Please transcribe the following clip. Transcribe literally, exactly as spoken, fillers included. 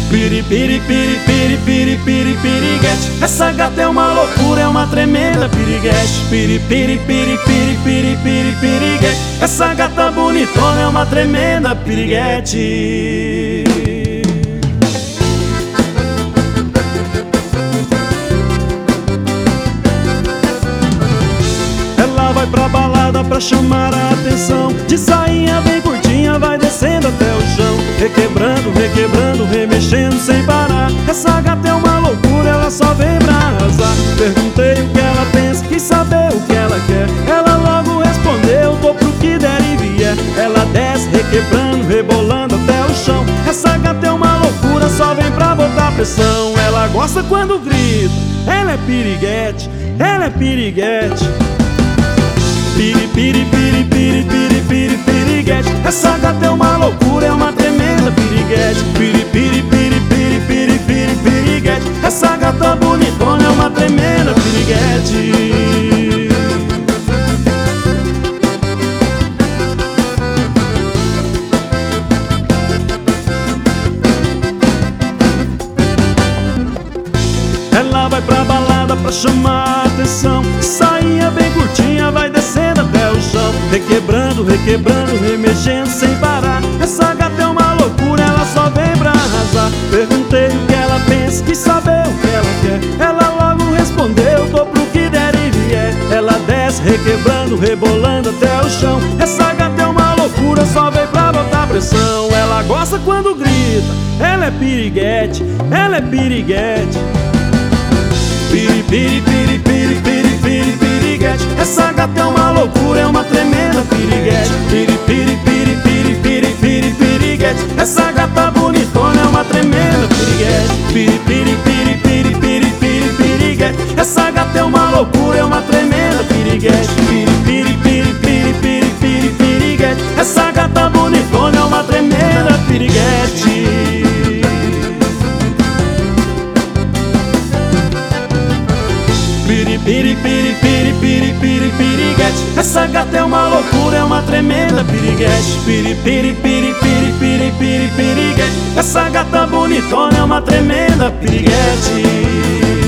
Piri, piri, piri, piri, piri, piri, piriguete. Essa gata é uma loucura, é uma tremenda piriguete. Piri, piri, piri, piri, piri, piri, piriguete. Essa gata bonitona é uma tremenda piriguete. Ela vai pra balada pra chamar a atenção. De sainha bem curtinha vai descendo até o chão, requebrando, requebrando, remexendo sem parar. Essa gata é uma loucura, ela só vem pra arrasar. Perguntei o que ela pensa, quis saber o que ela quer. Ela logo respondeu, tô pro que der e vier. Ela desce, requebrando, rebolando até o chão. Essa gata é uma loucura, só vem pra botar pressão. Ela gosta quando grita, ela é piriguete, ela é piriguete. Piri, piri, piri, piri, piri, piri, piriguete. Essa gata é uma loucura, é uma tremenda piriguete. Piri, piri, piri, piri, piri, piri, piriguete. Essa gata bonitona é uma tremenda piriguete. Ela vai pra balada pra chamar a atenção. Sainha bem curtinha vai descendo até o chão, requebrando, requebrando, remexendo sem parar. Essa gata é uma loucura, ela só vem pra arrasar. Perguntei o que ela pensa, quis saber o que ela quer. Ela logo respondeu, tô pro que der e vier. Ela desce, requebrando, rebolando até o chão. Essa gata é uma loucura, só vem pra botar pressão. Ela gosta quando grita, ela é piriguete, ela é piriguete. Piri, piri, piri, piri, piri, piri, piriguete. Essa gata é uma loucura, é uma tremenda piriguete. Piri, piri, piri, piri, piri, piri, piriguete. Essa gata bonitona é uma tremenda piriguete. Piri, piri, piri, piri, piri, piri, piriguete. Essa gata é uma loucura, é uma tremenda piriguete. Piri, piri, piri, piri, piri, piri, piriguete. Essa gata bonitona é uma tremenda piriguete. Piri, piri, piri, piri, piri, piri, piriguete. Essa gata é uma loucura, é uma tremenda piriguete. Piri, piri, piri, piri, piri, piri, piriguete. Essa gata bonitona é uma tremenda piriguete.